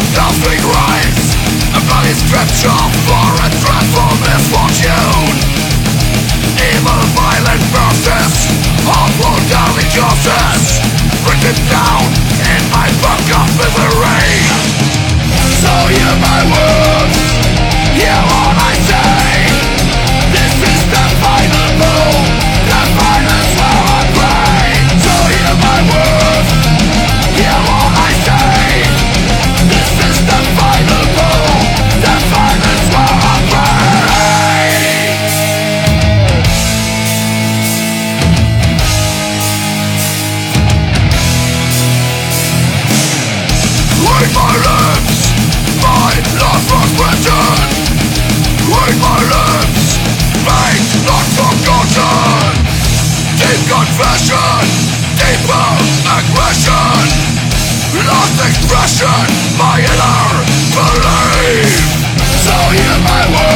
nothing rights. A bloody scripture for a dreadful misfortune. Evil, violent verses, awful deadly curses, written down in my book of misery. So hear my words, hear what I say. This is the final move, the final swear I pray. So hear my words, hear what I say. This is the final move, the final swear I pray. Read my lips, my love was written. Read my lips, fate not forgotten. Deep confession, deeper aggression, lost expression, my inner belief. So hear my words.